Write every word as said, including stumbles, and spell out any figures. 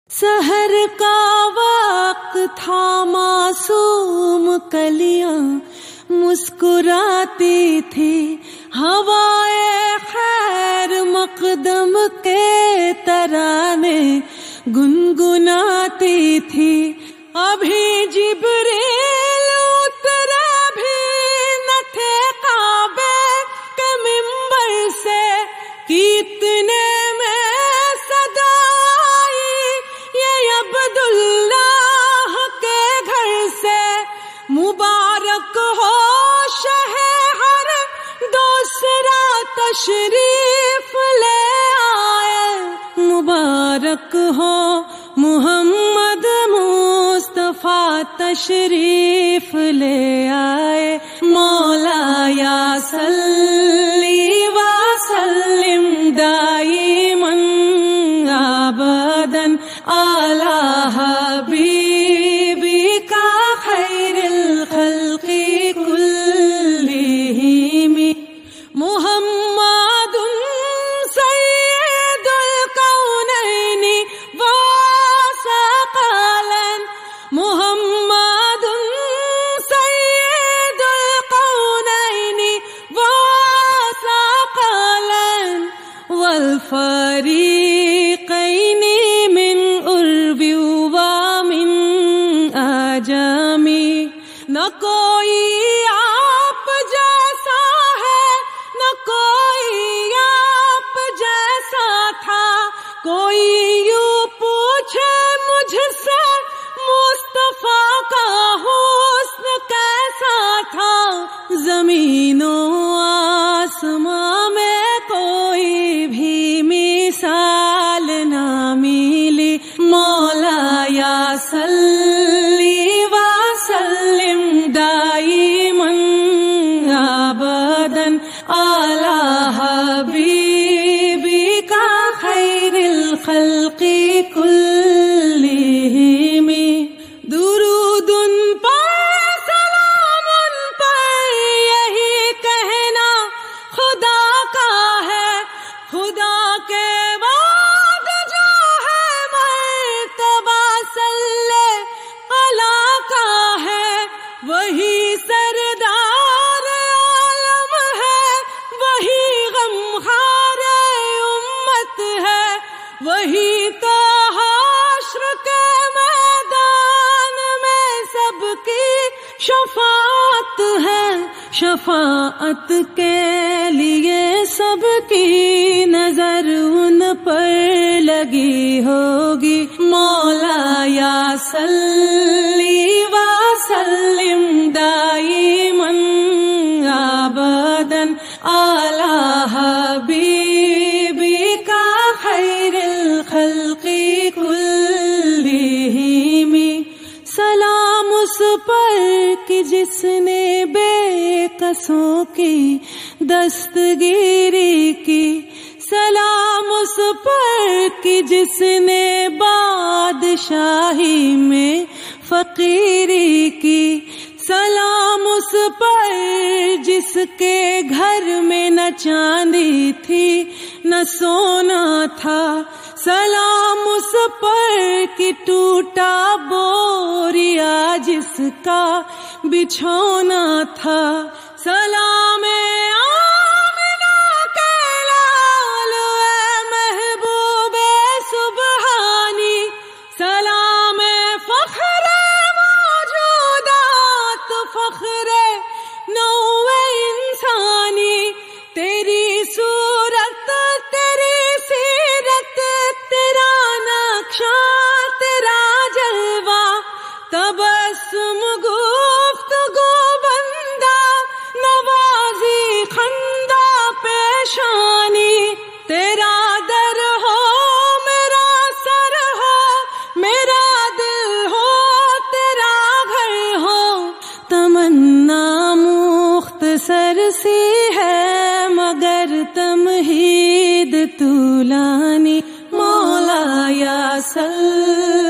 سحر کا وقت تھا، معصوم کلیاں مسکراتی تھی، ہوائے خیر مقدم کے ترانے گنگناتی تھی۔ ابھی جبریل اترے بھی نہ تھے کعبے کے منبر سے، کتنے میں صدا آئی یہ عبداللہ کے گھر سے۔ مبارک ہو شہ ہر دوسرا تشریف لے آئے، مبارک ہو محمد مصطفیٰ تشریف لے آئے۔ مولا یا صلی وسلم دائما ابدا علی حبیبک خیر الخلق کلہم۔ محمد سید الکونین وثقلین، محمد سید الکونین وثقلین، والفریقین من عرب ومن عجم۔ نہ کوئی آپ جیسا ہے، نہ کوئی آپ جیسا تھا، کوئی یوں پوچھے مجھ سے مصطفیٰ کا حسن کیسا تھا۔ زمین و آسماں میں کوئی بھی مثال نہ ملی۔ مولا یا صلی وسلم دائما ابدا علی حبیبک خیر الخلق کلہم۔ درود ان پر سلام ان پر یہی کہنا خدا کا ہے، خدا کے بعد جو ہے مرتبہ صلی اللہ کا ہے، وہی سردار عالم ہے، وہی غمخوار امت ہے، وہی تو حشر کے میدان میں سب کی شفاعت ہے۔ شفاعت کے لیے سب کی نظر ان پر لگی ہوگی۔ مولا یا صلی وسلم دائما ابدا علی حبیبک خیر الخلق کلہم۔ سلام اس پر کہ جس نے بے کسوں کی دستگیری کی، سلام اس پر کہ جس نے بادشاہی میں فقیری کی، سلام اس پر جس کے گھر میں نہ چاندی تھی نہ سونا تھا، سلام اس پر کہ ٹوٹا بوریا جس کا بچھونا تھا، سلام آمنہ کے لال اے محبوب سبحانی، سلام فخر موجودات فخر نوع انسانی، تیری صورت تیری سیرت تیرا نقشہ تیرا جلوہ، تبسم گفتگو بندہ نوازی خندہ پیشانی، تیرا در ہو میرا سر ہو، میرا دل ہو تیرا گھر ہو، تمنا مختصر سی ہے مگر تمہید طولانی۔ مولا یا صلی